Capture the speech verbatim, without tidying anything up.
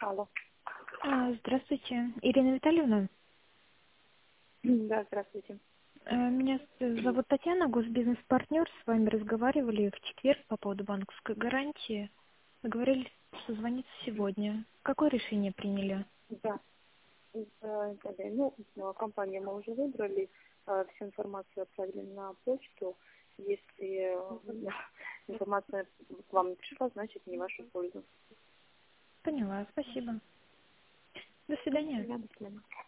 Алло. А, Здравствуйте, Ирина Витальевна. Да, здравствуйте. Э, Меня с- зовут Татьяна, госбизнес-партнер. С вами разговаривали в четверг по поводу банковской гарантии. Договорились созвониться сегодня. Какое решение приняли? Да. Э, Далее. Ну, э, компанию мы уже выбрали, э, всю информацию отправили на почту. Если э, информация к вам не пришла, значит не в вашу пользу. Поняла, спасибо. До свидания. Да, до свидания.